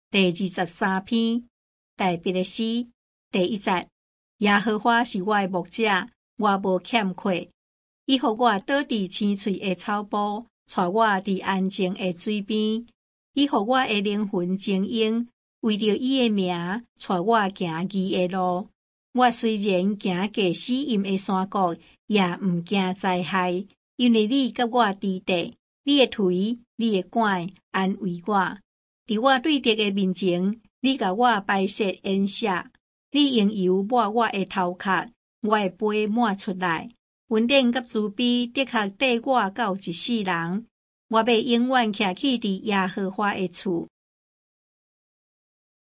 第23篇，大别的诗，第1節。耶和華是我的牧者，我無欠缺。伊予我倒佇青翠的草埔，帶我佇安靜的水邊。伊予我的靈魂靜養，為着伊的名，帶我行義的路。我雖然行過死蔭的山谷，也毋驚災害，因為你甲我佇地，你的腿，你的拐，安慰我。佇我對敵的面前，你甲我擺設筵席，你用油抹我的頭殼，我的杯滿出來。恩典甲慈悲的確綴我到一世人，我要永遠徛起佇耶和華的厝，